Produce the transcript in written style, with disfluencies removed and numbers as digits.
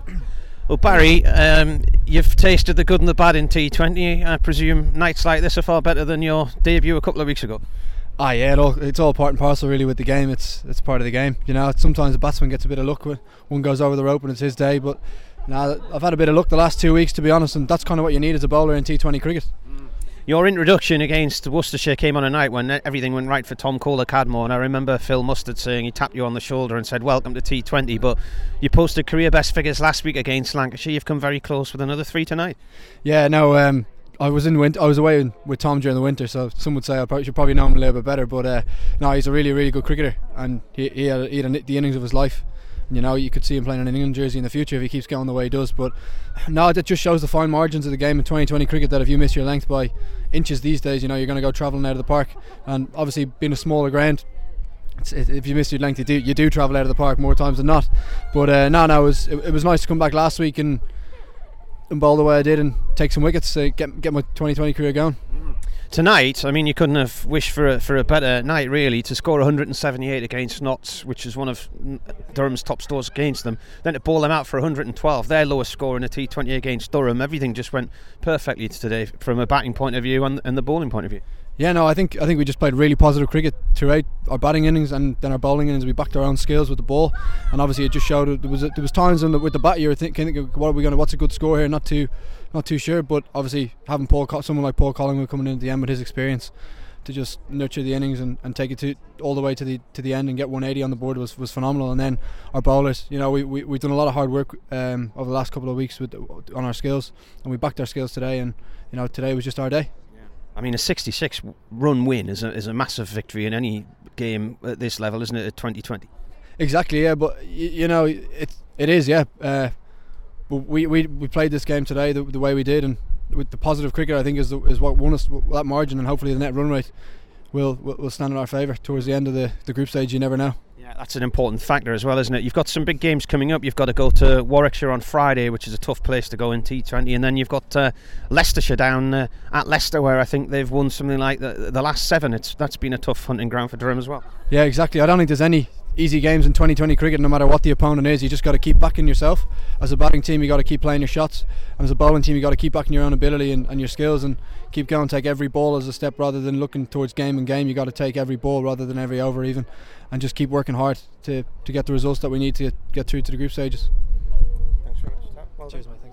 Well, Barry, you've tasted the good and the bad in T20. I presume nights like this are far better than your debut a couple of weeks ago. Yeah, it's all part and parcel really with the game. It's part of the game. Sometimes the batsman gets a bit of luck when one goes over the rope and it's his day. But I've had a bit of luck the last 2 weeks, to be honest, and that's kind of what you need as a bowler in T20 cricket. Your introduction against Worcestershire came on a night when everything went right for Tom Kohler-Cadmore, and I remember Phil Mustard saying he tapped you on the shoulder and said welcome to T20, but you posted career best figures last week against Lancashire. You've come very close with another 3 tonight. Yeah, no, I was away with Tom during the winter, so some would say I should probably know him a little bit better, but no, he's a really, really good cricketer, and he had the innings of his life. You could see him playing in an England jersey in the future if he keeps going the way he does. But no, that just shows the fine margins of the game in 2020 cricket, that if you miss your length by inches these days, you're going to go travelling out of the park. And obviously, being a smaller ground, if you miss your length, you do travel out of the park more times than not. But it was nice to come back last week and bowl the way I did and take some wickets to get my 2020 career going. Tonight, I mean, you couldn't have wished for a better night, really, to score 178 against Notts, which is one of Durham's top scores against them, then to bowl them out for 112, their lowest score in a T20 against Durham. Everything just went perfectly today from a batting point of view and the bowling point of view. Yeah, no, I think we just played really positive cricket throughout our batting innings, and then our bowling innings we backed our own skills with the ball, and obviously it just showed. There was times with the bat you were thinking, what's a good score here? Not too sure, but obviously having someone like Paul Collingwood coming in at the end with his experience to just nurture the innings and take it all the way to the end and get 180 on the board was phenomenal. And then our bowlers, we've done a lot of hard work over the last couple of weeks on our skills, and we backed our skills today, and today was just our day. I mean, a 66 run win is a massive victory in any game at this level, isn't it, at 2020? Exactly, yeah, but it is, yeah. But we played this game today the way we did, and with the positive cricket, I think is what won us that margin, and hopefully the net run rate will stand in our favour towards the end of the group stage. You never know. Yeah, that's an important factor as well, isn't it? You've got some big games coming up. You've got to go to Warwickshire on Friday, which is a tough place to go in T20, and then you've got Leicestershire down at Leicester, where I think they've won something like the last 7. That's been a tough hunting ground for Durham as well. Yeah, exactly. I don't think there's any easy games in 2020 cricket, no matter what the opponent is. You just got to keep backing yourself. As a batting team, you got to keep playing your shots, and as a bowling team, you got to keep backing your own ability and your skills, and keep going. Take every ball as a step rather than looking towards game and game. You got to take every ball rather than every over even, and just keep working hard to get the results that we need to get through to the group stages. Thanks very much. Well, cheers, mate.